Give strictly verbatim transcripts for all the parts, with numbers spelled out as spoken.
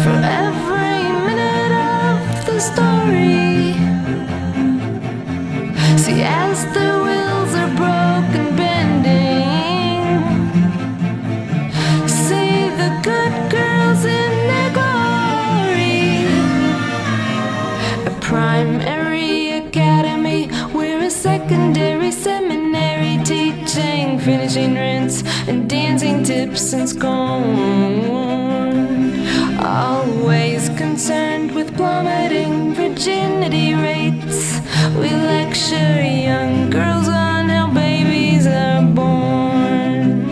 for every minute of the story. See, as the wheels are broken, bending, see the good girls in their glory. A primary academy, we're a secondary seminary, teaching finishing rents and dancing tips and scorn. Always concerned with plummeting virginity rates, we lecture young girls on how babies are born.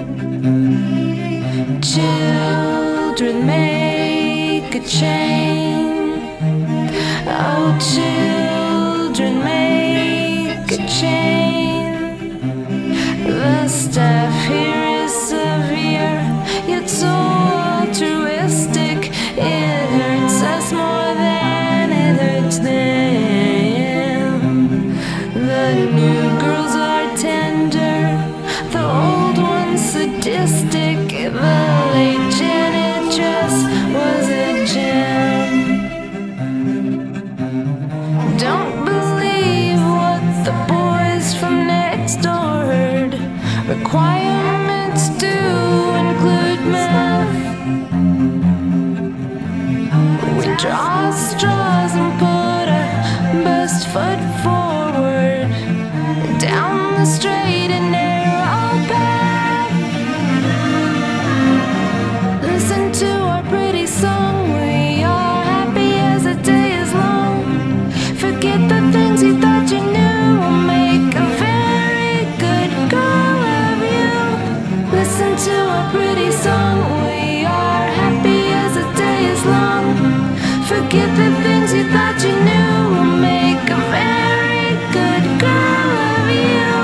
Children make a chain. Oh, children make a chain. The staff here is severe, yet so altruistic. It hurts us more than it hurts them. The new girls are tender, the old ones sadistic. The late janitress was a gem. Don't believe what the boys from next door heard. Requirements do include math. We draw straws and put our best foot forward down the straight and narrow path. Listen to our pretty song. We are happy as the day is long. Forget the things you thought you knew will make a very good girl of you. Listen to our pretty song. We are happy as the day is long. Forget the things you thought you knew will make a very good girl of you.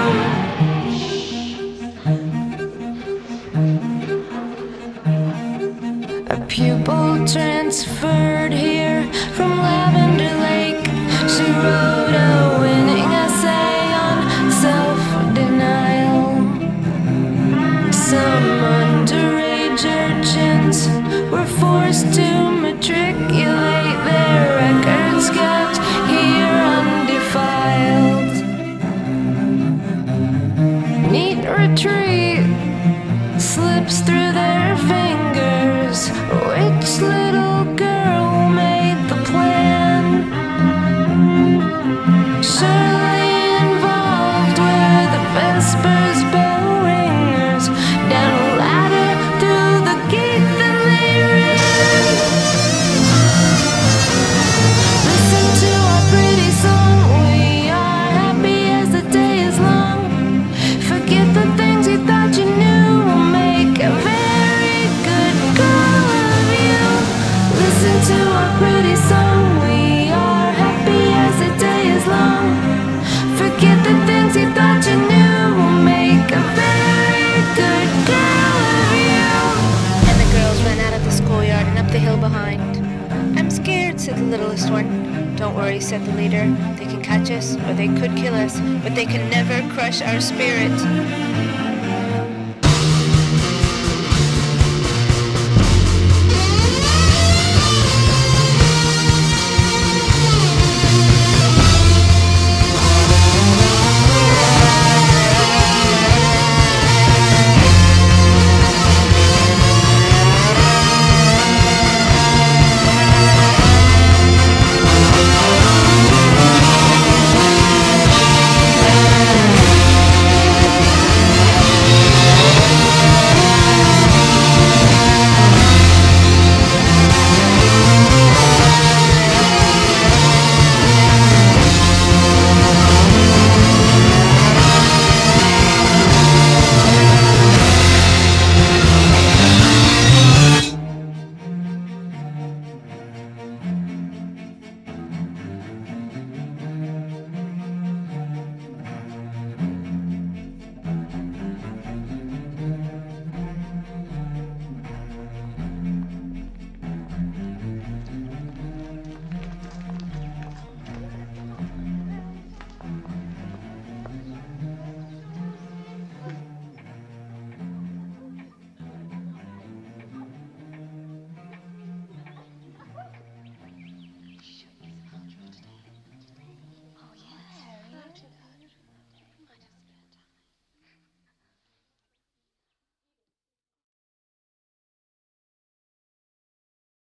A pupil transferred here from Lavender Lake. She wrote a winning essay on self-denial. Some underage urchins were forced to matriculate, their records kept here undefiled. Neat retreat slips through their fingers. Which little girl made the plan? Surely involved were the Vespers bell ringers, down a ladder through the gate that they ran. Listen to our pretty song. We are happy as the day is long. Forget the things you thought you knew will make a very good girl of you. Listen to our pretty song. We are happy as the day is long. Forget the things you thought you knew will make a very good girl of you. And the girls ran out of the schoolyard and up the hill behind. I'm scared, said the littlest one. Don't worry, said the leader. They can catch us, or they could kill us, but they can never crush our spirit.